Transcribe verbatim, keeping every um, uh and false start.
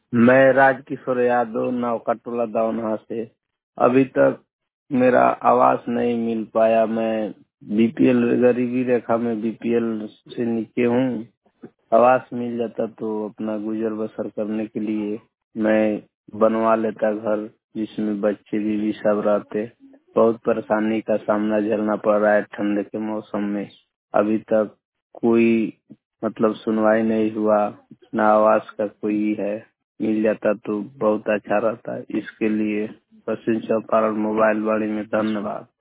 मैं राजकिशोर यादव नौका टोला दौनहा से। अभी तक मेरा आवास नहीं मिल पाया। मैं बीपीएल गरीबी रेखा में बीपीएल से नीचे हूँ। आवास मिल जाता तो अपना गुजर बसर करने के लिए मैं बनवा लेता घर, जिसमें बच्चे बीवी सब रहते। बहुत परेशानी का सामना झेलना पड़ रहा है ठंड के मौसम में। अभी तक कोई मतलब सुनवाई नहीं हुआ, ना आवास का कोई है। मिल जाता तो बहुत अच्छा रहता। इसके लिए पश्चिम चंपारण मोबाइल वाणी में धन्यवाद।